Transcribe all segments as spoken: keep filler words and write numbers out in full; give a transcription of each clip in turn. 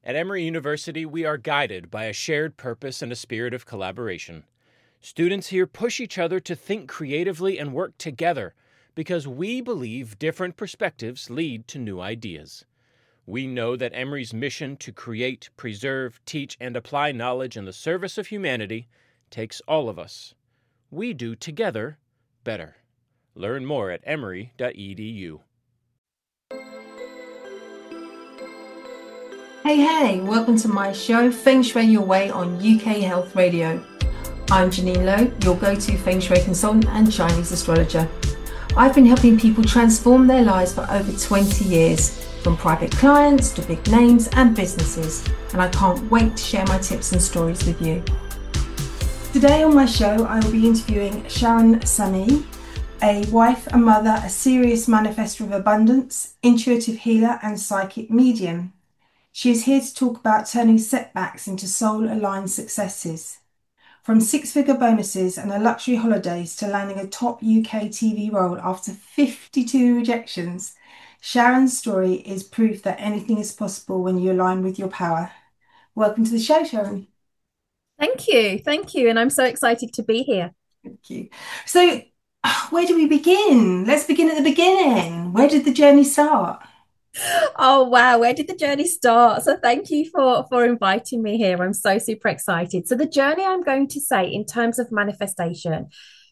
At Emory University, we are guided by a shared purpose and a spirit of collaboration. Students here push each other to think creatively and work together because we believe different perspectives lead to new ideas. We know that Emory's mission to create, preserve, teach, and apply knowledge in the service of humanity takes all of us. We do together better. Learn more at emory dot e d u. Hey, hey, welcome to my show, Feng Shui Your Way on U K Health Radio. I'm Janine Lowe, your go-to Feng Shui consultant and Chinese astrologer. I've been helping people transform their lives for over twenty years, from private clients to big names and businesses, and I can't wait to share my tips and stories with you. Today on my show, I will be interviewing Sharon Sami, a wife, a mother, a serious manifestor of abundance, intuitive healer and psychic medium. She is here to talk about turning setbacks into soul-aligned successes. From six-figure bonuses and a luxury holidays to landing a top U K T V role after fifty-two rejections, Sharon's story is proof that anything is possible when you align with your power. Welcome to the show, Sharon. Thank you. Thank you. And I'm so excited to be here. Thank you. So, where do we begin? Let's begin at the beginning. Where did the journey start? Oh, wow. Where did the journey start? So thank you for, for inviting me here. I'm so super excited. So the journey, I'm going to say, in terms of manifestation,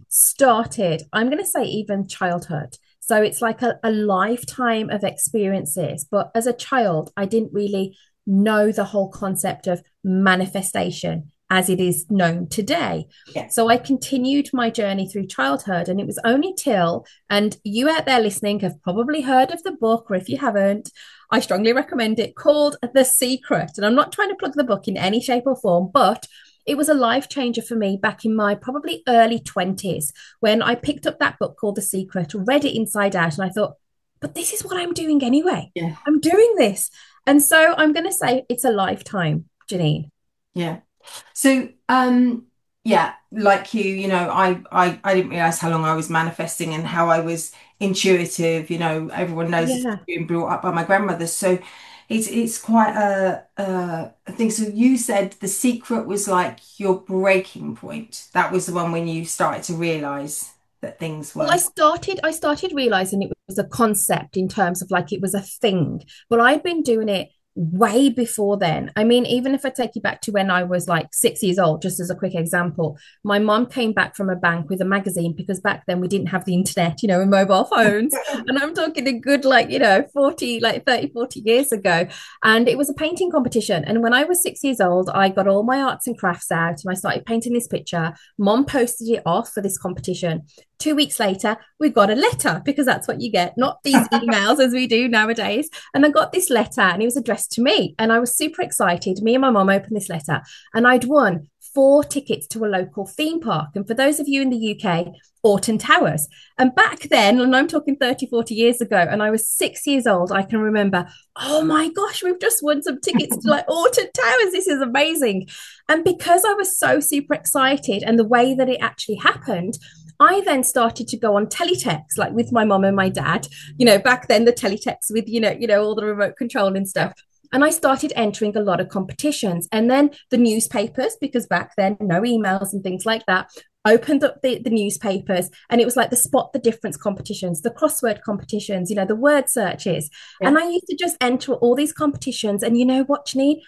started, I'm going to say even childhood. So it's like a, a lifetime of experiences. But as a child, I didn't really know the whole concept of manifestation as it is known today. Yeah. So I continued my journey through childhood, and it was only till, and you out there listening have probably heard of the book, or if you haven't, I strongly recommend it, called The Secret. And I'm not trying to plug the book in any shape or form, but it was a life changer for me back in my probably early twenties when I picked up that book called The Secret, read it inside out, and I thought, but this is what I'm doing anyway. Yeah. I'm doing this. And so I'm going to say it's a lifetime, Janine. Yeah. So, um, yeah, like you, you know, I, I, I didn't realize how long I was manifesting and how I was intuitive. You know, everyone knows yeah. It's being brought up by my grandmother. So it's, it's quite a, a, a thing. So you said The Secret was like your breaking point. That was the one when you started to realize that things were. Well, I started, I started realizing it was a concept in terms of like, it was a thing, but I'd been doing it way before then. I mean, even if I take you back to when I was like six years old, just as a quick example, my mom came back from a bank with a magazine, because back then we didn't have the internet, you know, and mobile phones. And I'm talking a good, like, you know, forty, like thirty, forty years ago. And it was a painting competition. And when I was six years old, I got all my arts and crafts out and I started painting this picture. Mom posted it off for this competition. Two weeks later, we got a letter, because that's what you get, not these emails as we do nowadays. And I got this letter and it was addressed to me. And I was super excited. Me and my mom opened this letter and I'd won four tickets to a local theme park. And for those of you in the U K, Alton Towers. And back then, and I'm talking thirty, forty years ago, and I was six years old, I can remember, oh my gosh, we've just won some tickets to like Alton Towers. This is amazing. And because I was so super excited and the way that it actually happened, I then started to go on teletext, like with my mom and my dad, you know, back then the teletext with, you know, you know, all the remote control and stuff. And I started entering a lot of competitions, and then the newspapers, because back then no emails and things like that, opened up the, the newspapers, and it was like the spot the difference competitions, the crossword competitions, you know, the word searches. Yeah. And I used to just enter all these competitions. And you know what, Janine?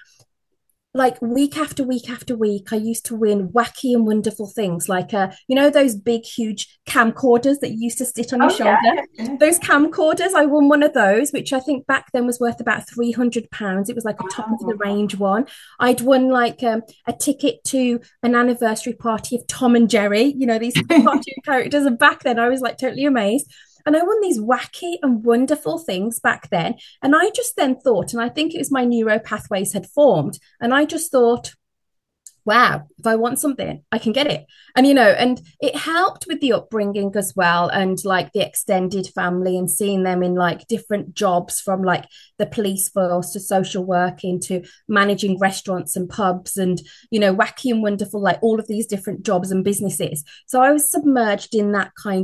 Like week after week after week, I used to win wacky and wonderful things like, uh, you know, those big, huge camcorders that you used to sit on oh, your shoulder. Yeah. Those camcorders, I won one of those, which I think back then was worth about three hundred pounds. It was like a top oh. of the range one. I'd won like um, a ticket to an anniversary party of Tom and Jerry, you know, these cartoon characters. And back then I was like totally amazed. And I won these wacky and wonderful things back then. And I just then thought, and I think it was my neuro pathways had formed. And I just thought, wow, if I want something, I can get it. And, you know, and it helped with the upbringing as well. And like the extended family and seeing them in like different jobs, from like the police force to social work into managing restaurants and pubs and, you know, wacky and wonderful, like all of these different jobs and businesses. So I was submerged in that kind of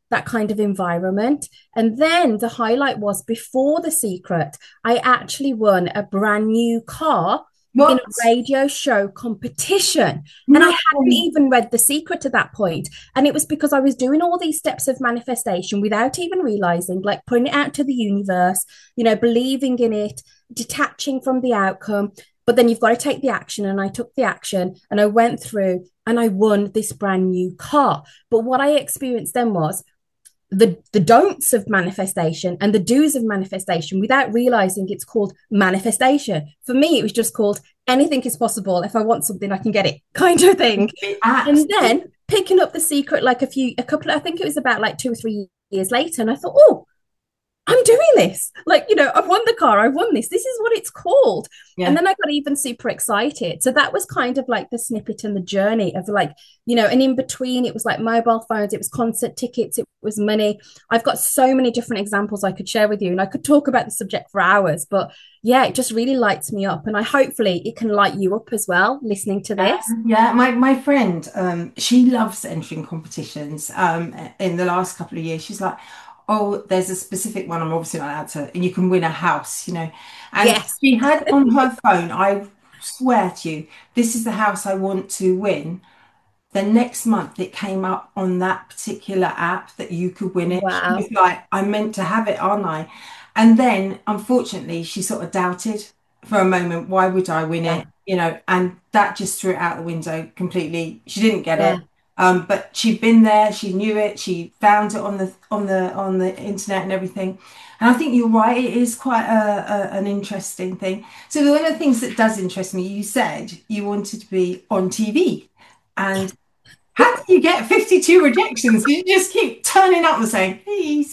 that kind of environment. And then the highlight was before The Secret, I actually won a brand new car What? in a radio show competition. No. And I hadn't even read The Secret at that point. And it was because I was doing all these steps of manifestation without even realizing, like putting it out to the universe, you know, believing in it, detaching from the outcome. But then you've got to take the action. And I took the action and I went through and I won this brand new car. But what I experienced then was the the don'ts of manifestation and the do's of manifestation without realizing it's called manifestation. For me, it was just called anything is possible. If I want something, I can get it kind of thing. And then picking up The Secret like a few, a couple, I think it was about like two or three years later. And I thought, oh, I'm doing this. Like, you know, I've won the car. I won this. This is what it's called. Yeah. And then I got even super excited. So that was kind of like the snippet and the journey of like, you know, and in between it was like mobile phones, it was concert tickets, it was money. I've got so many different examples I could share with you and I could talk about the subject for hours, but yeah, it just really lights me up. And I hopefully it can light you up as well, listening to this. Uh, yeah, my, my friend, um, she loves entering competitions. Um, in the last couple of years, she's like, oh, there's a specific one I'm obviously not allowed to, and you can win a house, you know. And yes. She had on her phone, I swear to you, this is the house I want to win. The next month it came up on that particular app that you could win it. Wow. She was like, I'm meant to have it, aren't I? And then, unfortunately, she sort of doubted for a moment, why would I win yeah. it? You know, and that just threw it out the window completely. She didn't get yeah. it. Um, but she'd been there, she knew it, she found it on the on the on the internet and everything. And I think you're right, it is quite a, a an interesting thing. So one of the things that does interest me, you said you wanted to be on T V. And how do you get fifty-two rejections? You just keep turning up and saying, please.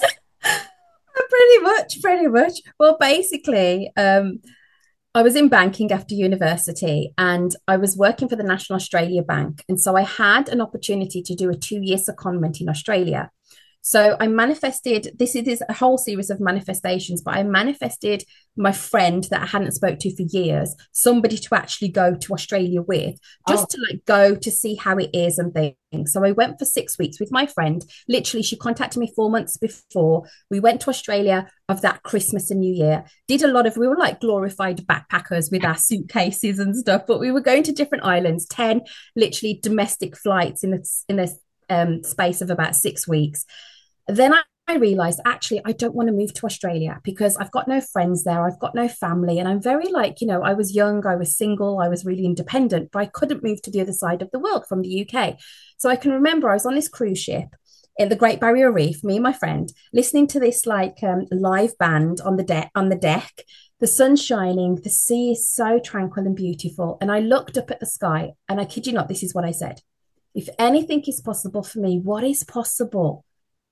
Pretty much, pretty much. Well, basically, um, I was in banking after university and I was working for the National Australia Bank. And so I had an opportunity to do a two-year secondment in Australia. So I manifested, this is a whole series of manifestations, but I manifested my friend that I hadn't spoke to for years, somebody to actually go to Australia with, just oh. to like go to see how it is and things. So I went for six weeks with my friend. Literally, she contacted me four months before. We went to Australia of that Christmas and New Year, did a lot of, we were like glorified backpackers with our suitcases and stuff, but we were going to different islands, ten literally domestic flights in the, in the um, space of about six weeks. Then I, I realized, actually, I don't want to move to Australia because I've got no friends there. I've got no family. And I'm very like, you know, I was young, I was single, I was really independent, but I couldn't move to the other side of the world from the U K. So I can remember I was on this cruise ship in the Great Barrier Reef, me and my friend, listening to this like um, live band on the deck, on the deck, the sun's shining, the sea is so tranquil and beautiful. And I looked up at the sky and I kid you not, this is what I said. If anything is possible for me, what is possible?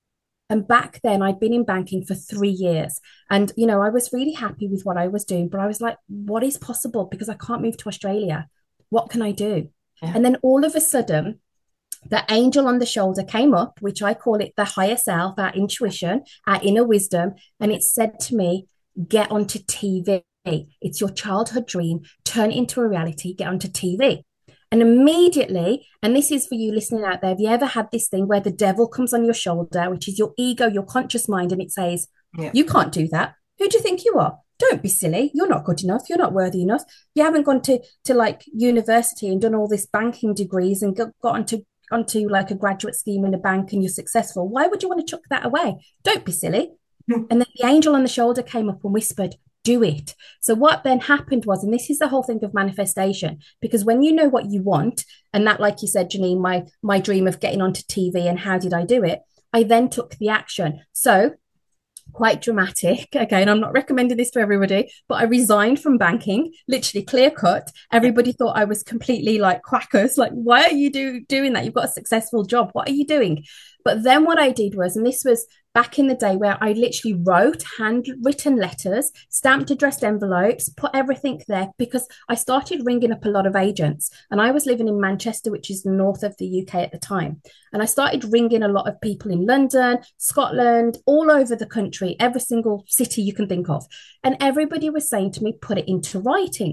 And back then I'd been in banking for three years and, you know, I was really happy with what I was doing, but I was like, what is possible? Because I can't move to Australia. What can I do? Yeah. And then all of a sudden, the angel on the shoulder came up, which I call it the higher self, our intuition, our inner wisdom. And it said to me, get onto T V. It's your childhood dream. Turn it into a reality. Get onto T V. And immediately, and this is for you listening out there, have you ever had this thing where the devil comes on your shoulder, which is your ego, your conscious mind, and it says, yeah. you can't do that. Who do you think you are? Don't be silly. You're not good enough. You're not worthy enough. You haven't gone to, to like university and done all this banking degrees and got, got onto, onto like a graduate scheme in a bank and you're successful. Why would you want to chuck that away? Don't be silly. Mm. And then the angel on the shoulder came up and whispered, do it. So what then happened was, and this is the whole thing of manifestation, because when you know what you want, and that, like you said, Janine, my, my dream of getting onto T V and how did I do it? I then took the action. So quite dramatic. Again, I'm not recommending this to everybody, but I resigned from banking, literally clear cut. Everybody thought I was completely like quackers. Like, why are you do, doing that? You've got a successful job. What are you doing? But then what I did was, and this was back in the day where I literally wrote handwritten letters, stamped addressed envelopes, put everything there, because I started ringing up a lot of agents. And I was living in Manchester, which is the north of the U K at the time. And I started ringing a lot of people in London, Scotland, all over the country, every single city you can think of. And everybody was saying to me, put it into writing.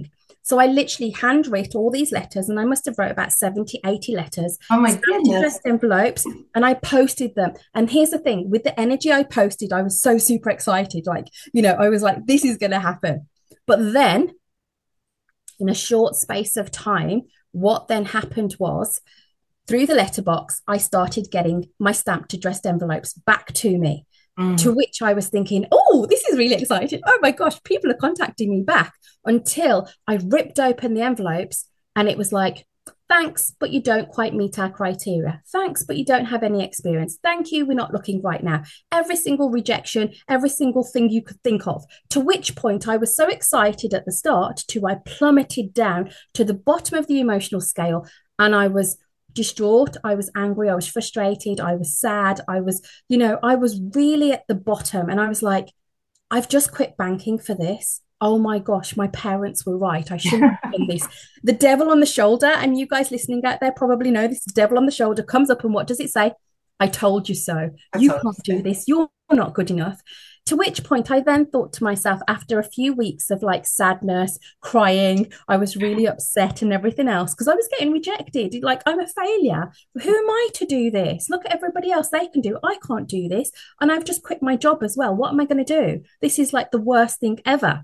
So I literally handwrote all these letters, and I must have wrote about seventy, eighty letters. Oh my goodness. Addressed envelopes, and I posted them. And here's the thing, with the energy I posted, I was so super excited. Like, you know, I was like, this is going to happen. But then in a short space of time, what then happened was through the letterbox, I started getting my stamped addressed envelopes back to me. Mm. To which I was thinking, oh, this is really exciting. Oh my gosh, people are contacting me back, until I ripped open the envelopes and it was like, thanks, but you don't quite meet our criteria. Thanks, but you don't have any experience. Thank you, we're not looking right now. Every single rejection, every single thing you could think of. To which point I was so excited at the start to I plummeted down to the bottom of the emotional scale, and I was distraught, I was angry, I was frustrated, I was sad, I was, you know, I was really at the bottom, and I was like, I've just quit banking for this. Oh my gosh, my parents were right. I shouldn't have done this. The devil on the shoulder, and you guys listening out there probably know this, devil on the shoulder comes up, and what does it say? I told you so. I you can't do this. You're not good enough. To which point I then thought to myself, after a few weeks of like sadness, crying, I was really upset and everything else because I was getting rejected. Like, I'm a failure. Who am I to do this? Look at everybody else. They can do it. I can't do this. And I've just quit my job as well. What am I going to do? This is like the worst thing ever.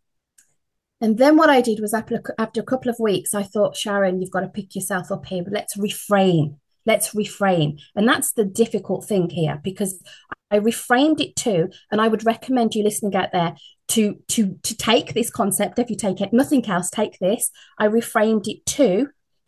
And then what I did was after, after a couple of weeks, I thought, Sharon, you've got to pick yourself up here, but let's reframe. Let's reframe. And that's the difficult thing here, because I reframed it too. And I would recommend you listening out there to, to, to take this concept. If you take it, nothing else, take this. I reframed it to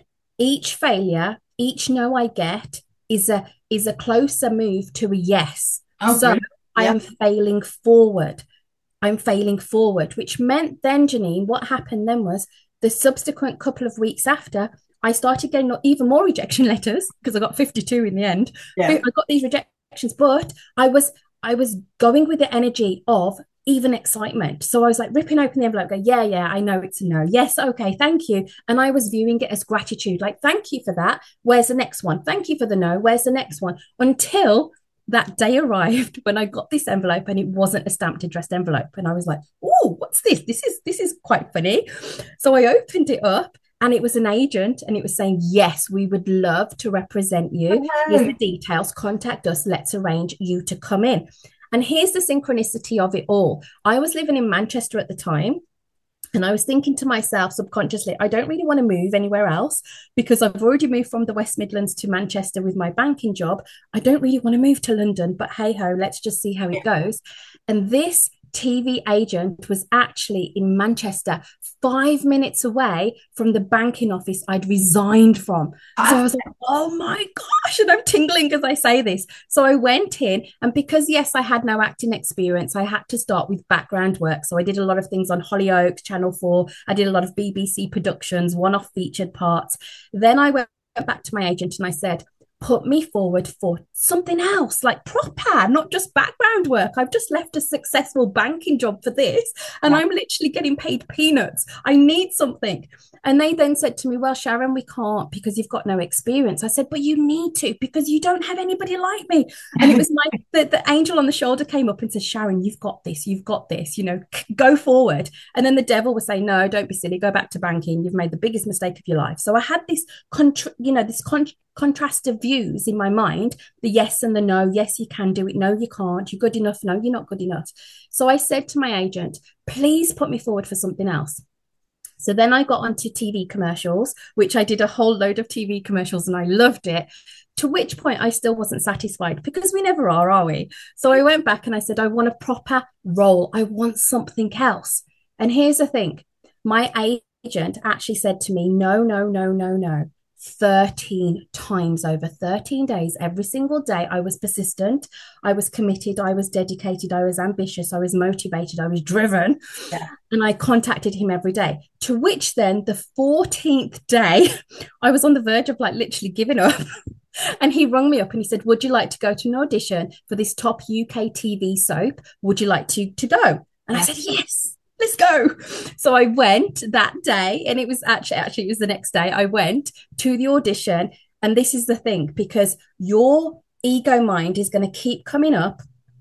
each failure, each no I get is a, is a closer move to a yes. Okay. So yeah. I am failing forward. I'm failing forward, which meant then, Janine, what happened then was the subsequent couple of weeks after, I started getting even more rejection letters because I got fifty-two in the end. Yeah. I got these rejections, but I was I was going with the energy of even excitement. So I was like ripping open the envelope, go, yeah, yeah, I know it's a no. Yes, okay, thank you. And I was viewing it as gratitude, like, thank you for that. Where's the next one? Thank you for the no. Where's the next one? Until that day arrived when I got this envelope and it wasn't a stamped addressed envelope. And I was like, oh, what's this? This is this is quite funny. So I opened it up. And it was an agent, and it was saying, yes, we would love to represent you. Okay. Here's the details. Contact us. Let's arrange you to come in. And here's the synchronicity of it all. I was living in Manchester at the time, and I was thinking to myself subconsciously, I don't really want to move anywhere else because I've already moved from the West Midlands to Manchester with my banking job. I don't really want to move to London, but hey ho, let's just see how it goes. And this T V agent was actually in Manchester, five minutes away from the banking office I'd resigned from. So I was like, oh my gosh, and I'm tingling as I say this. So I went in, and because, yes, I had no acting experience, I had to start with background work. So I did a lot of things on Hollyoaks, Channel four. I did a lot of B B C productions, one-off featured parts. Then I went back to my agent and I said, put me forward for something else, like proper, not just background work. I've just left a successful banking job for this, and yeah. I'm literally getting paid peanuts. I need something. And they then said to me, well, Sharon, we can't because you've got no experience. I said, but you need to because you don't have anybody like me. And it was like the, the angel on the shoulder came up and said, Sharon, you've got this, you've got this, you know, go forward. And then the devil was saying, no, don't be silly, go back to banking. You've made the biggest mistake of your life. So I had this, contra- you know, this con- contrast of views in my mind, the yes and the no. Yes, you can do it. No, you can't. You're good enough. No, you're not good enough. So I said to my agent, please put me forward for something else. So then I got onto T V commercials, which I did a whole load of T V commercials and I loved it. To which point I still wasn't satisfied because we never are, are we? So I went back and I said, I want a proper role. I want something else. And here's the thing. My agent actually said to me, no, no, no, no, no. thirteen times over thirteen days, every single day. I was persistent, I was committed, I was dedicated, I was ambitious, I was motivated, I was driven. Yeah. And I contacted him every day. To which then the fourteenth day, I was on the verge of like literally giving up. And he rung me up and he said, would you like to go to an audition for this top U K T V soap? Would you like to, to go? And I said, yes. Let's go. So I went that day, and it was actually, actually, it was the next day. I went to the audition. And this is the thing, because your ego mind is going to keep coming up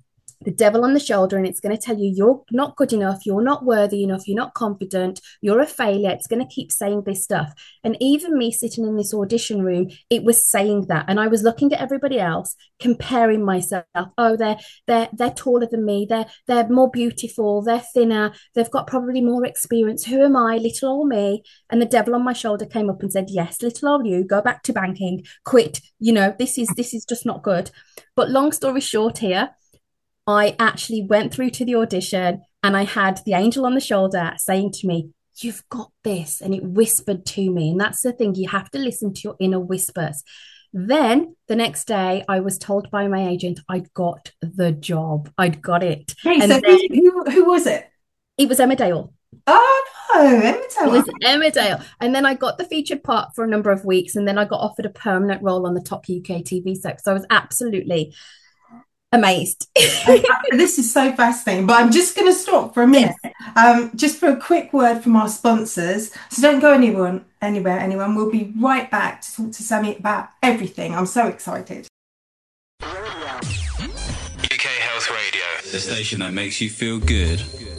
the devil on the shoulder, and it's going to tell you you're not good enough, you're not worthy enough, you're not confident, you're a failure. It's going to keep saying this stuff. And even me sitting in this audition room, it was saying that. And I was looking at everybody else, comparing myself. Oh, they're they're they're taller than me, they're they're more beautiful, they're thinner, they've got probably more experience. Who am I, little old me? And the devil on my shoulder came up and said, yes, little old you, go back to banking, quit. You know, this is this is just not good. But long story short here, I actually went through to the audition and I had the angel on the shoulder saying to me, you've got this. And it whispered to me. And that's the thing. You have to listen to your inner whispers. Then the next day, I was told by my agent I'd got the job. I'd got it. Hey, and so then, who, who was it? It was Emmerdale. Oh, no, Emmerdale. It was Emmerdale. And then I got the featured part for a number of weeks. And then I got offered a permanent role on the top U K T V soap. So I was absolutely amazed. This is so fascinating, but I'm just going to stop for a minute, yes. um, just for a quick word from our sponsors. So don't go anyone, anywhere, anyone. We'll be right back to talk to Sammy about everything. I'm so excited. U K Health Radio, the station that makes you feel good.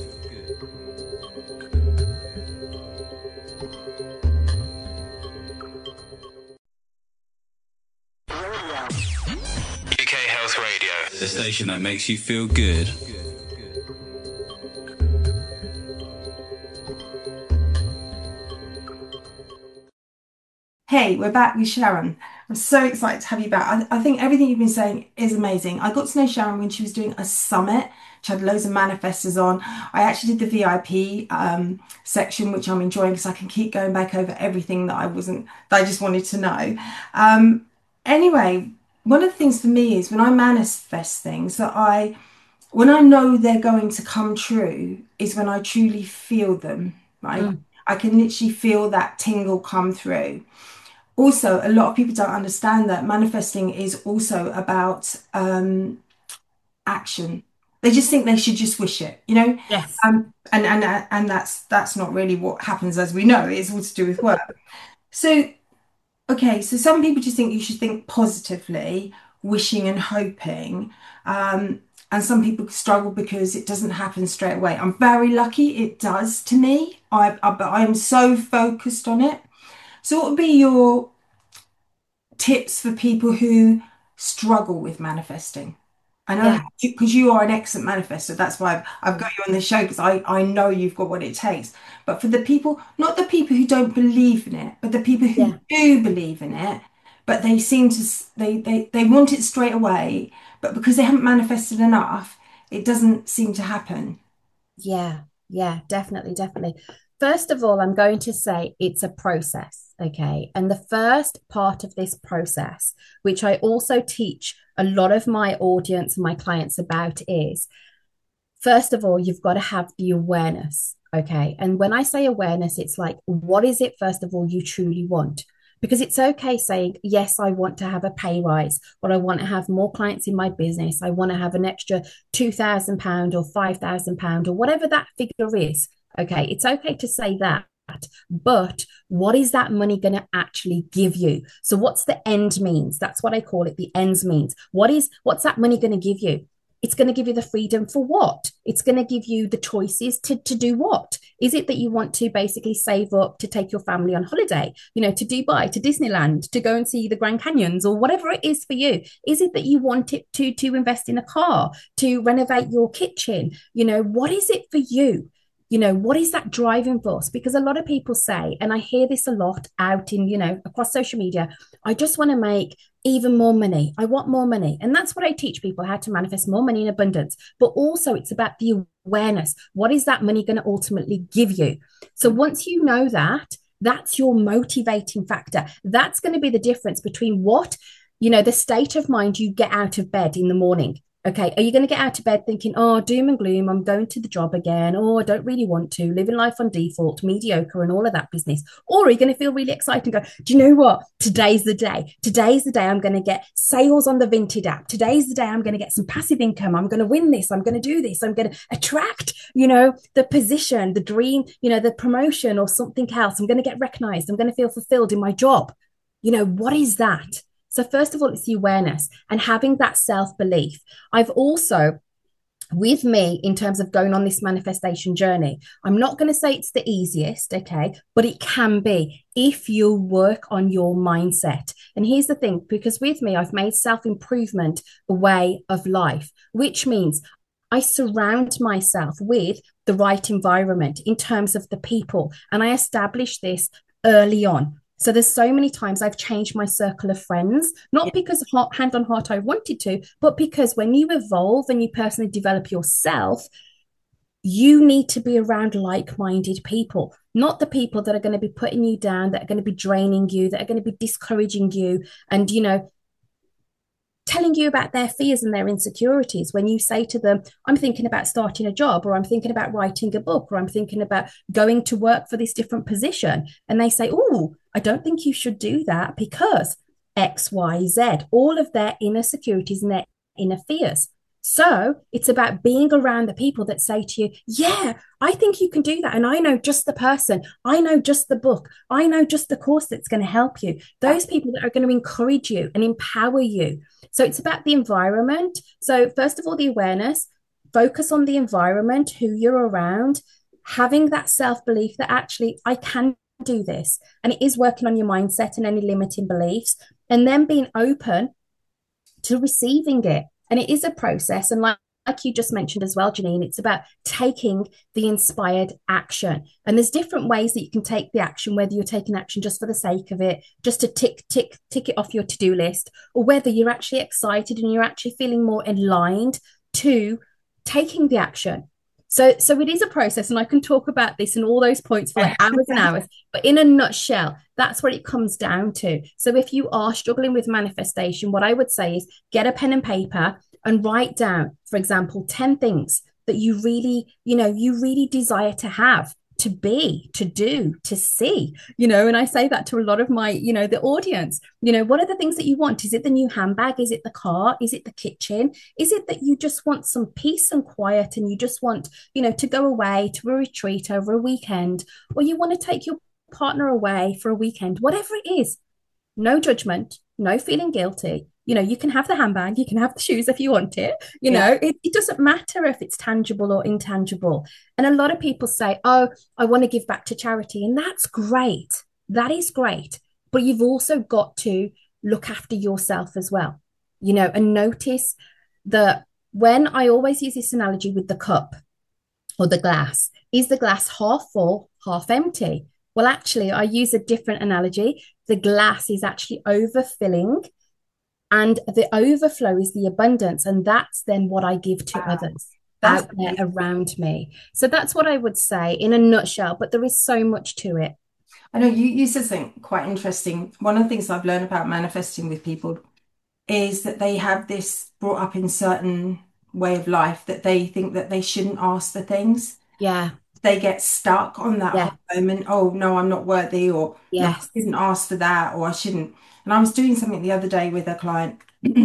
Radio, the station that makes you feel good. Hey, we're back with Sharon. I'm so excited to have you back. I, I think everything you've been saying is amazing. I got to know Sharon when she was doing a summit. She had loads of manifestors on. I actually did the V I P um, section, which I'm enjoying because I can keep going back over everything that I wasn't, that I just wanted to know. Um, anyway, one of the things for me is when I manifest things that I, when I know they're going to come true, is when I truly feel them, right? Mm. I can literally feel that tingle come through. Also, a lot of people don't understand that manifesting is also about um, action. They just think they should just wish it, you know? Yes. Um, and, and, and that's, that's not really what happens, as we know. It's all to do with work. So, okay, so some people just think you should think positively, wishing and hoping. Um, and some people struggle because it doesn't happen straight away. I'm very lucky it does to me. I, I, but I'm so focused on it. So what would be your tips for people who struggle with manifesting? I know, because yeah. you, you are an excellent manifestor. That's why I've, I've got you on the show, because I, I know you've got what it takes. But for the people, not the people who don't believe in it, but the people who yeah. do believe in it, but they seem to, they, they, they want it straight away, but because they haven't manifested enough, it doesn't seem to happen. Yeah, yeah, definitely, definitely. First of all, I'm going to say it's a process, okay? And the first part of this process, which I also teach a lot of my audience and my clients about, is, first of all, you've got to have the awareness, okay? And when I say awareness, it's like, what is it, first of all, you truly want? Because it's okay saying, yes, I want to have a pay rise, or I want to have more clients in my business. I want to have an extra two thousand pounds or five thousand pounds or whatever that figure is. Okay, it's okay to say that, but what is that money going to actually give you? So what's the end means? That's what I call it, the ends means. What is, what's that money going to give you? It's going to give you the freedom for what? It's going to give you the choices to, to do what? Is it that you want to basically save up to take your family on holiday, you know, to Dubai, to Disneyland, to go and see the Grand Canyons, or whatever it is for you? Is it that you want it to, to invest in a car, to renovate your kitchen? You know, what is it for you? You know, what is that driving force? Because a lot of people say, and I hear this a lot out in, you know, across social media, I just want to make even more money. I want more money. And that's what I teach people, how to manifest more money in abundance. But also it's about the awareness. What is that money going to ultimately give you? So once you know that, that's your motivating factor. That's going to be the difference between what, you know, the state of mind you get out of bed in the morning. Okay, are you going to get out of bed thinking, oh, doom and gloom, I'm going to the job again, or I don't really want to, living life on default, mediocre and all of that business? Or are you going to feel really excited and go, do you know what? Today's the day. Today's the day I'm going to get sales on the Vinted app. Today's the day I'm going to get some passive income. I'm going to win this. I'm going to do this. I'm going to attract, you know, the position, the dream, you know, the promotion or something else. I'm going to get recognized. I'm going to feel fulfilled in my job. You know, what is that? So first of all, it's the awareness and having that self-belief. I've also with me in terms of going on this manifestation journey, I'm not going to say it's the easiest, okay, but it can be if you work on your mindset. And here's the thing, because with me, I've made self-improvement a way of life, which means I surround myself with the right environment in terms of the people. And I establish this early on. So there's so many times I've changed my circle of friends, not because heart, hand on heart I wanted to, but because when you evolve and you personally develop yourself, you need to be around like-minded people, not the people that are going to be putting you down, that are going to be draining you, that are going to be discouraging you and, you know, telling you about their fears and their insecurities. When you say to them, I'm thinking about starting a job, or I'm thinking about writing a book, or I'm thinking about going to work for this different position. And they say, oh, I don't think you should do that because X, Y, Z, all of their inner securities and their inner fears. So it's about being around the people that say to you, yeah, I think you can do that. And I know just the person, I know just the book, I know just the course that's going to help you. Those people that are going to encourage you and empower you. So it's about the environment. So first of all, the awareness, focus on the environment, who you're around, having that self-belief that actually I can do this. And it is working on your mindset and any limiting beliefs, and then being open to receiving it. And it is a process. And like, like you just mentioned as well, Janine, it's about taking the inspired action. And there's different ways that you can take the action, whether you're taking action just for the sake of it, just to tick, tick, tick it off your to-do list, or whether you're actually excited and you're actually feeling more aligned to taking the action. So, so it is a process, and I can talk about this and all those points for like hours and hours, but in a nutshell, that's what it comes down to. So if you are struggling with manifestation, what I would say is get a pen and paper and write down, for example, ten things that you really, you know, you really desire to have, to be, to do, to see, you know, and I say that to a lot of my, you know, the audience, you know, what are the things that you want? Is it the new handbag? Is it the car? Is it the kitchen? Is it that you just want some peace and quiet and you just want, you know, to go away to a retreat over a weekend, or you want to take your partner away for a weekend, whatever it is, no judgment, no feeling guilty. You know, you can have the handbag, you can have the shoes if you want it. You yeah. know, it, it doesn't matter if it's tangible or intangible. And a lot of people say, oh, I want to give back to charity. And that's great. That is great. But you've also got to look after yourself as well, you know, and notice that when I always use this analogy with the cup or the glass, is the glass half full, half empty? Well, actually, I use a different analogy. The glass is actually overfilling, and the overflow is the abundance. And that's then what I give to wow. others that's out there amazing. Around me. So that's what I would say in a nutshell, but there is so much to it. I know you, you said something quite interesting. One of the things I've learned about manifesting with people is that they have this brought up in certain way of life that they think that they shouldn't ask for things. Yeah. They get stuck on that yeah. moment. Oh, no, I'm not worthy, or yes. no, I shouldn't ask for that, or I shouldn't. And I was doing something the other day with a client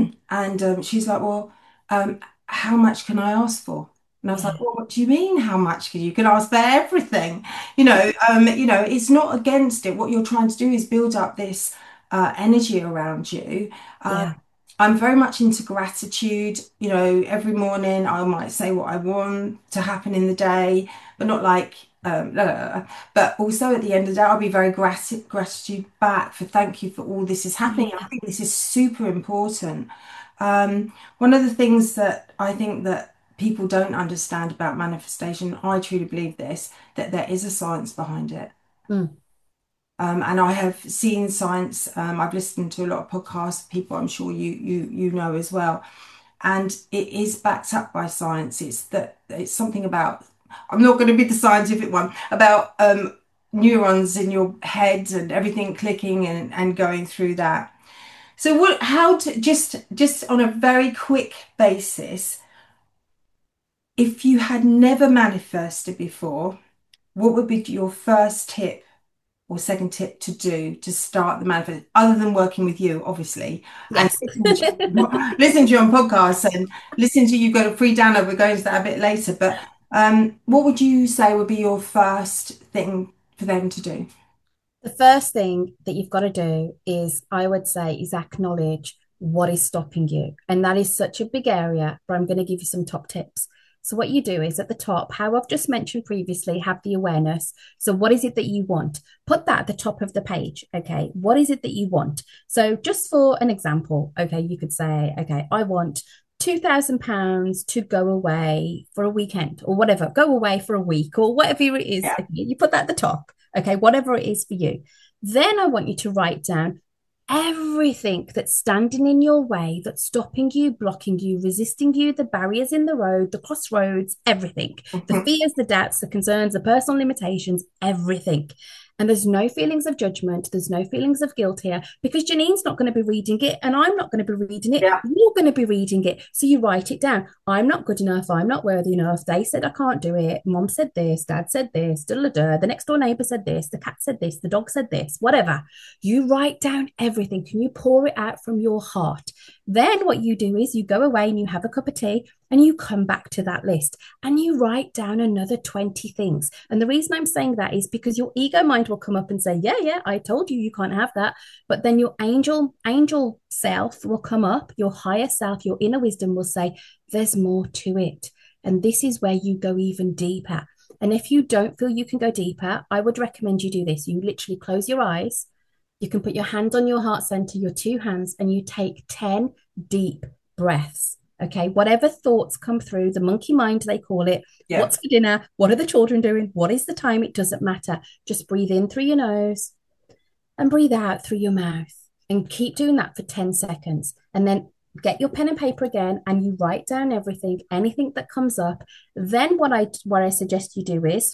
and um, she's like, well, um, how much can I ask for? And I was yeah. like, well, what do you mean? How much can you can ask for everything? You know, um, you know, it's not against it. What you're trying to do is build up this uh, energy around you. Um, yeah. I'm very much into gratitude. You know, every morning I might say what I want to happen in the day, but not like, um, blah, blah, blah. But also at the end of the day, I'll be very grat- gratitude back for thank you for all this is happening. I think this is super important. Um, one of the things that I think that people don't understand about manifestation, I truly believe this, that there is a science behind it. Mm. Um, and I have seen science. Um, I've listened to a lot of podcasts, people I'm sure you you you know as well, and it is backed up by science. It's that it's something about. I'm not going to be the scientific one about um, neurons in your head and everything clicking and, and going through that. So what? How to just just on a very quick basis, if you had never manifested before, what would be your first tip or second tip to do to start the manifest, other than working with you, obviously, yes. and listen to, listen to you on podcasts and listen to you got a free download. We're going to that a bit later, but um, what would you say would be your first thing for them to do? The first thing that you've got to do is, I would say, is acknowledge what is stopping you. And that is such a big area, but I'm going to give you some top tips. So what you do is at the top, how I've just mentioned previously, have the awareness. So what is it that you want? Put that at the top of the page. Okay. What is it that you want? So just for an example, okay, you could say, okay, I want two thousand pounds to go away for a weekend or whatever, go away for a week or whatever it is. Yeah. Okay, you put that at the top. Okay. Whatever it is for you. Then I want you to write down everything that's standing in your way, that's stopping you, blocking you, resisting you, the barriers in the road, the crossroads, everything, the fears, the doubts, the concerns, the personal limitations, everything. And there's no feelings of judgment. There's no feelings of guilt here because Janine's not going to be reading it and I'm not going to be reading it. Yeah. You're going to be reading it. So you write it down. I'm not good enough. I'm not worthy enough. They said I can't do it. Mom said this. Dad said this. Da-da-da. The next door neighbor said this. The cat said this. The dog said this. Whatever. You write down everything. Can you pour it out from your heart? Then what you do is you go away and you have a cup of tea and you come back to that list and you write down another twenty things. And the reason I'm saying that is because your ego mind will come up and say, yeah, yeah, I told you you can't have that. But then your angel, angel self will come up, your higher self, your inner wisdom will say, there's more to it. And this is where you go even deeper. And if you don't feel you can go deeper, I would recommend you do this. You literally close your eyes. You can put your hand on your heart center, your two hands, and you take ten deep breaths. Okay, whatever thoughts come through, the monkey mind, they call it. Yeah. What's for dinner? What are the children doing? What is the time? It doesn't matter. Just breathe in through your nose and breathe out through your mouth and keep doing that for ten seconds. And then get your pen and paper again and you write down everything, anything that comes up. Then what I, what I suggest you do is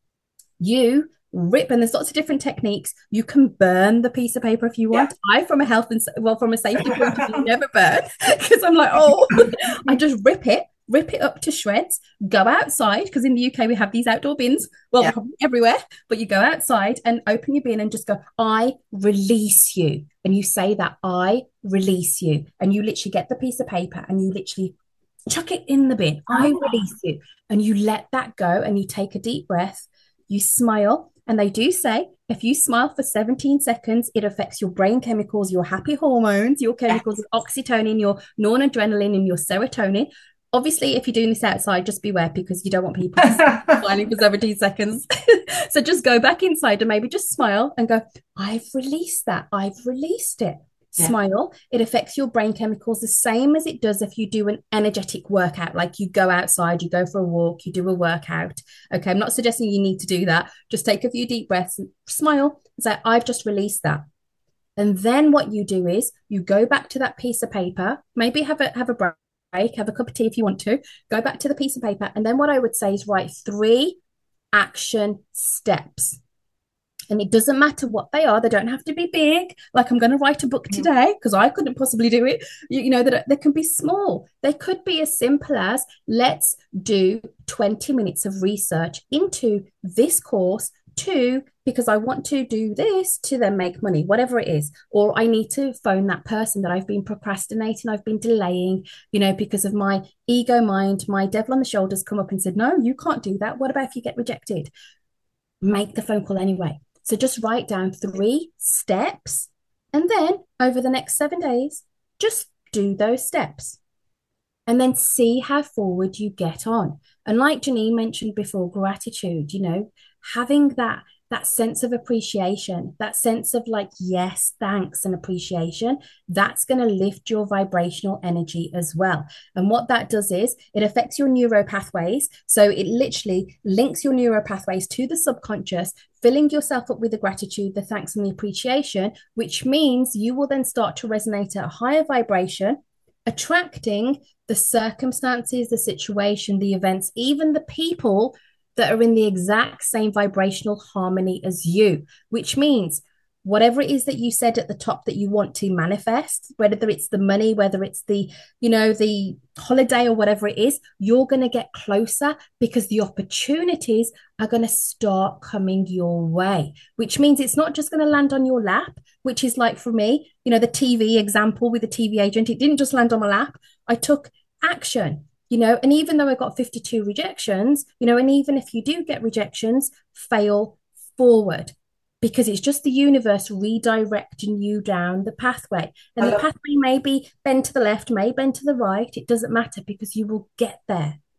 you rip, and there's lots of different techniques. You can burn the piece of paper if you want. Yeah. I, from a health and well, from a safety point of view, never burn because I'm like, oh, I just rip it, rip it up to shreds, go outside because in the U K we have these outdoor bins, well, yeah. everywhere. But you go outside and open your bin and just go, I release you, and you say that I release you, and you literally get the piece of paper and you literally chuck it in the bin. I release you, and you let that go, and you take a deep breath. You smile. And they do say if you smile for seventeen seconds, it affects your brain chemicals, your happy hormones, your chemicals yes. of oxytocin, your noradrenaline, and your serotonin. Obviously, if you're doing this outside, just beware because you don't want people smiling for seventeen seconds. So just go back inside and maybe just smile and go, I've released that. I've released it. Yeah. Smile. It affects your brain chemicals the same as it does if you do an energetic workout, like you go outside, you go for a walk, you do a workout. Okay, I'm not suggesting you need to do that. Just take a few deep breaths and smile and say, I've just released that. And then what you do is you go back to that piece of paper, maybe have a have a break, have a cup of tea if you want to, go back to the piece of paper. And then what I would say is write three action steps. And it doesn't matter what they are. They don't have to be big. Like I'm going to write a book today because I couldn't possibly do it. You, you know, that they can be small. They could be as simple as let's do twenty minutes of research into this course to, because I want to do this to then make money, whatever it is. Or I need to phone that person that I've been procrastinating, I've been delaying, you know, because of my ego mind, my devil on the shoulders come up and said, no, you can't do that. What about if you get rejected? Make the phone call anyway. So just write down three steps and then over the next seven days, just do those steps and then see how forward you get on. And like Janine mentioned before, gratitude, you know, having that that sense of appreciation, that sense of like, yes, thanks and appreciation, that's going to lift your vibrational energy as well. And what that does is it affects your neuro pathways. So it literally links your neuro pathways to the subconscious, filling yourself up with the gratitude, the thanks and the appreciation, which means you will then start to resonate at a higher vibration, attracting the circumstances, the situation, the events, even the people that are in the exact same vibrational harmony as you, which means whatever it is that you said at the top that you want to manifest, whether it's the money, whether it's the, you know, the holiday or whatever it is, you're going to get closer because the opportunities are going to start coming your way, which means it's not just going to land on your lap, which is like for me, you know, the T V example with the T V agent, it didn't just land on my lap. I took action. You know, and even though I got fifty-two rejections, you know, and even if you do get rejections, fail forward because it's just the universe redirecting you down the pathway. And the pathway may be bend to the left, may bend to the right. It doesn't matter because you will get there.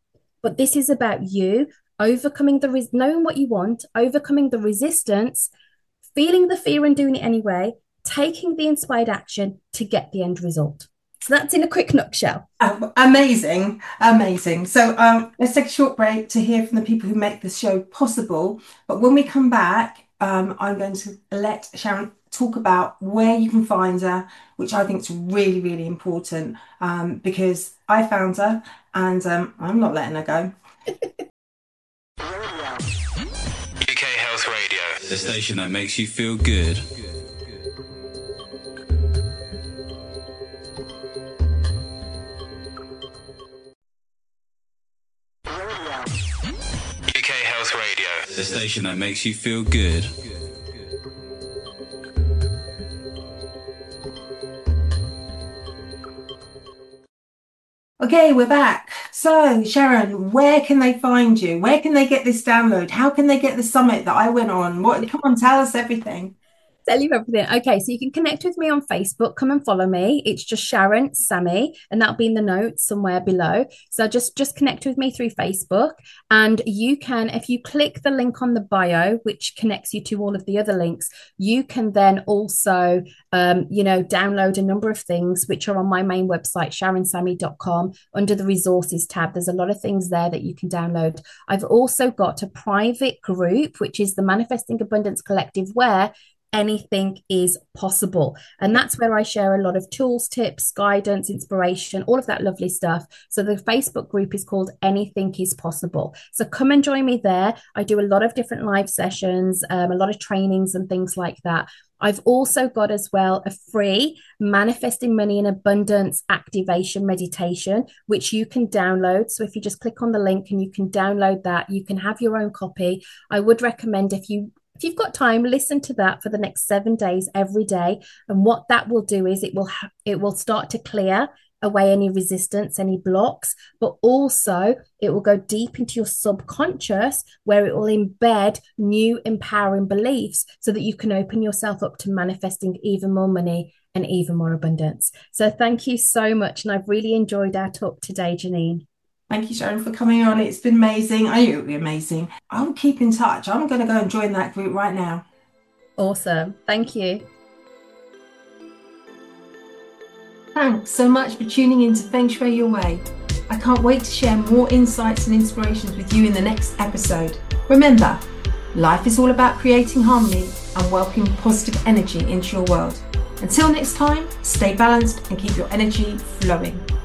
But this is about you overcoming the, res- knowing what you want, overcoming the resistance, feeling the fear and doing it anyway, taking the inspired action to get the end result. So that's in a quick nutshell. Oh, amazing, amazing. So um, let's take a short break to hear from the people who make this show possible. But when we come back, um, I'm going to let Sharon talk about where you can find her, which I think is really, really important, um, because I found her and um, I'm not letting her go. U K Health Radio, the station that makes you feel good. U K Health Radio, the station that makes you feel good. Okay, we're back. So, Sharon, where can they find you? Where can they get this download? How can they get the summit that I went on? What? Come on, tell us everything. Tell you everything. Okay, so you can connect with me on Facebook. Come and follow me. It's just Sharon Sammy, and that'll be in the notes somewhere below. So just just connect with me through Facebook, and you can, if you click the link on the bio, which connects you to all of the other links, you can then also, um, you know, download a number of things which are on my main website, sharon sammy dot com. Under the resources tab, there's a lot of things there that you can download. I've also got a private group, which is the Manifesting Abundance Collective, where anything is possible. And that's where I share a lot of tools, tips, guidance, inspiration, all of that lovely stuff. So the Facebook group is called Anything is Possible. So come and join me there. I do a lot of different live sessions, um, a lot of trainings and things like that. I've also got as well a free Manifesting Money in Abundance activation meditation, which you can download. So if you just click on the link and you can download that, you can have your own copy. I would recommend, if you If you've got time, listen to that for the next seven days every day. And what that will do is it will ha- it will start to clear away any resistance, any blocks, but also it will go deep into your subconscious, where it will embed new empowering beliefs so that you can open yourself up to manifesting even more money and even more abundance. So thank you so much. And I've really enjoyed our talk today, Janine. Thank you, Sharon, for coming on. It's been amazing. I knew it would be amazing. I'll keep in touch. I'm going to go and join that group right now. Awesome. Thank you. Thanks so much for tuning in to Feng Shui Your Way. I can't wait to share more insights and inspirations with you in the next episode. Remember, life is all about creating harmony and welcoming positive energy into your world. Until next time, stay balanced and keep your energy flowing.